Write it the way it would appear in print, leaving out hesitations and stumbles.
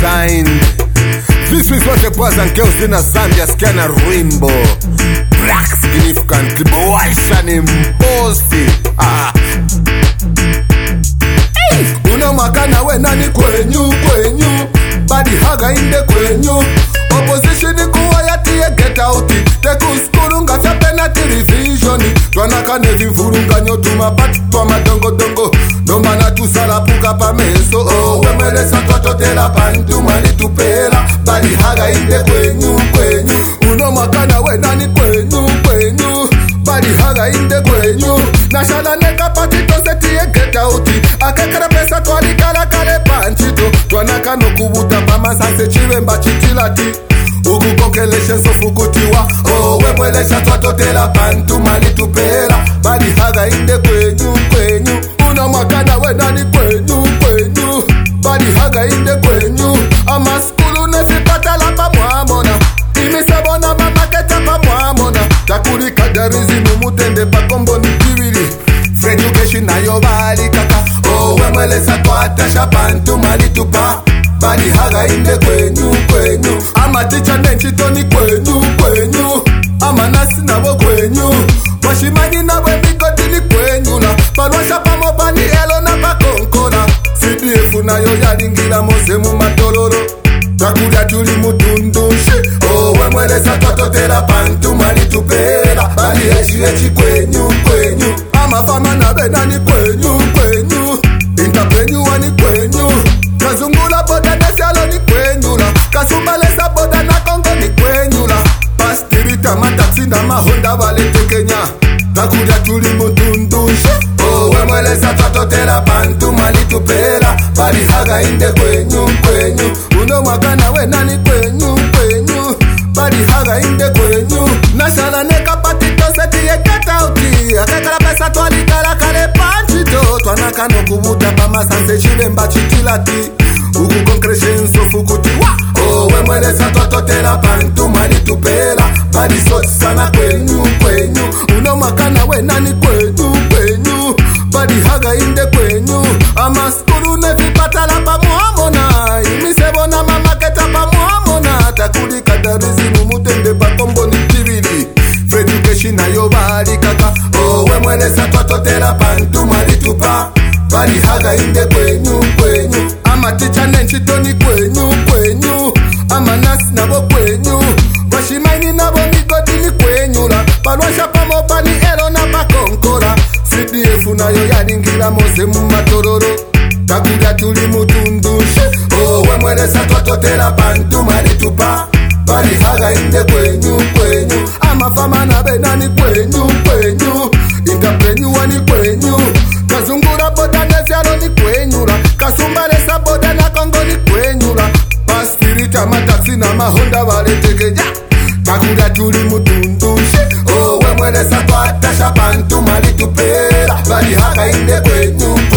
signed. This is what the boys and girls in Zambia scan a rainbow. Black significant boy shining bossy. Una makana we nani kwenyu. Body haga inde kwenyu. Opposition kuwa yati ye get out. Teku skuru nga sa penalty revision. Twana kane vimfurunga nyotuma pati twa madongo. Nomana tu sala puka pa meso. Wemele sa tototela pantu mani tupela. Body haga inde kwenyu. Una makana we nani kwenyu. Body haga inde kwenyu. Nashala neka pati to seti ye get out. Akekara pesa twali kale panchito. Twana kano kubuta mama sanse chiwe mba chitilati. Ukukokeleshe sofukutiwa. Wemwelesha twatotela pantu mani tupela. Badi haga inde kwenyu. Una makana we nani kwenyu. Badi haga inde kwenyu. Ama skulu nesipata la pa mwamona. Imisabona mamaketa pa mwamona. Takuri kadarizi numutende pa kombo ni kibili. Education na yo bali kaka. Wemwelesha twatasha pantu mani tupa. Badi haga inde kwenyu. Ama teacher nenchito ni kwenyu. Ama nasi nabo kwenyu. Washimani nabo migodi ni kwenyu na. Palwasha pamopani elo na pakonkona. CDF na yo yaringira mose mu matoloro. Takuja tuli mutundushe. Wemwelesha twatotela pantu mani tupela. Badi echi kwenyu. Ama fama na bena ni kwenyu. Intakwenyu wani kwenyu. Kazungula boda desalo ni kwenyula. Kasumbalesa boda na Kongo ni kwenyula. Pastirita mataksi na mahonda walete Kenya. Takuja tuli mutundushe. Wemwelesha twatotela pantu mali tupela. Badi haga inde kwenyu. Uno makana we nani kwenyu. Badi haga inde kwenyu. Nashala neka pati to seti ye get out. Akekala pesa twali kale panchito. Twana kano kubuta pama sanse chiwe mba chitilati. Ukukonkreshen sofukutiwa. Wemwelesha twatotela pantu mali tupela. Badi soti sana kwenyu. Uno makana we nani kwenyu. Badi haga inde kwenyu. Ama skuru nefipata la pa muamona. Imisebona mamaketa pa muamona. Takuri kadarizi numutende pa kombo ni kibili. Education na yo bali kaka. Wemwelesha twatotela pantu mali tupa. Badi haga inde kwenyu. Ama teacher nenchito ni kwenyu. Ama nasi nabo kwenyu. Washimaini nabo migodi ni kwenyula. Palwasha pamopani elo na pakonkora. CDF na yo yaringira mose mu matororo. Takuja tuli mutundushe. Wemwelesha twatotela pantu mali tupa. Badi haga inde kwenyu. Ama fama na bena ni kwenyu. Intakwenyu wani kwenyu. Kazungura boda nezialo ni kwenyula. Kasumbalesa boda na Kongo ni kwenyula. Pastirita mataksi na mahonda walete Kenya. Takuja tuli mutundushe. Wemwelesha twatasha pantu mali tupela. Badi haga inde kwenyu.